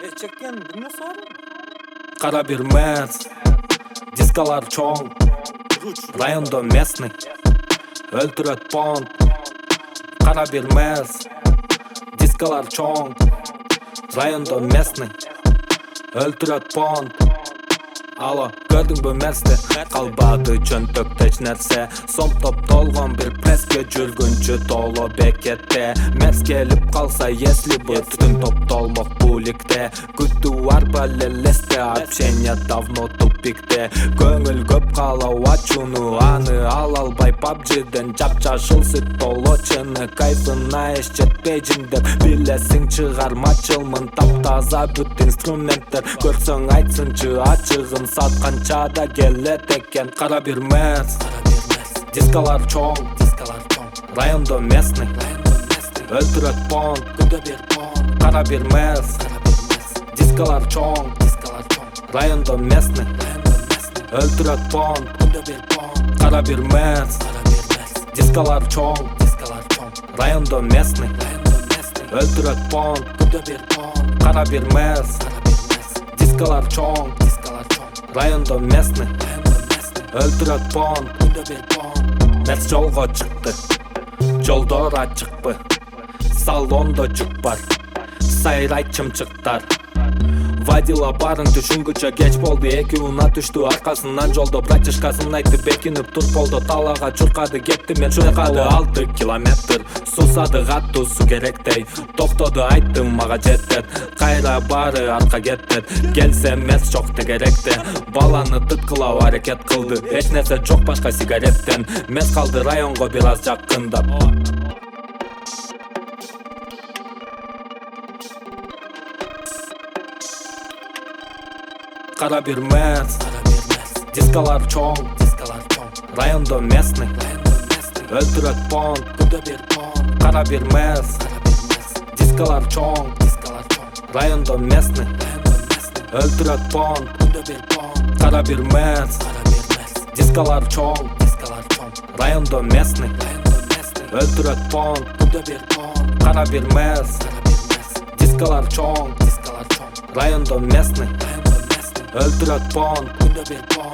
Çekken ne sorun? Kara bir mez, diskalar çoğun, rayonda mesni, öldüret pont. Kara bir mez, diskalar çoğun, rayonda mesni, öldüret pont. Alo, gördün bu mesni, kalbadı çöntök teç nerse. Som top dolgan bir preske жүргүнчү tolo bekette. Mes kelip kalsa если бы tütün top dolmok bu ligde. Күтүү var балелесте, общение давно тупикте. Көңүл көп калау ачууну, аны ала албай PUBG'ден. Жапжашыл сүт толочуну, кайфына эч жетпей жиндеп. Билесиң чыгармачылмын, таптаза бүт инструменттер. Көрсөң айтсынчы ачыгын, сатканча да келет экен. Кара бир мез, дискалар чоң, райондо местный, өлтүрөт понт. Кара бир мез, дискалар чоң, райондо местный, өлтүрөт понт. Кара бир мез, дискалар чоң, райондо местный, өлтүрөт понт. Кара бир мез, дискалар чоң, райондо местный, өлтүрөт понт. Мес жолго чыкты, жолдор ачыкпы, салондо жүк бар, сайрайт чымчыктар. Вадила барын түшүнгүчө кеч болду, эки унаа түштү аркасынан жолдо. Братишкасын айтты, бекинип тур болду, талага чуркады, кетти мен чуркады 6 километр. Сусады каттуу су керектей, токтоду айттым мага жетет. Кайра бары арка кеттет, келсе мес жок тегеректе. Баланы тыткылау аракет кылды, эч нерсе жок башка сигареттен. Мес калды районго бир аз жакындап. Кара бир мез, дискалар чоң, райондо местный, өлтүрөт понт. Кара бир мез, дискалар чоң, райондо местный, өлтүрөт понт. Кара бир мез, дискалар чоң, райондо местный, өлтүрөт понт. Кара бир мез, дискалар чоң, райондо местный, өлтүрөт понт.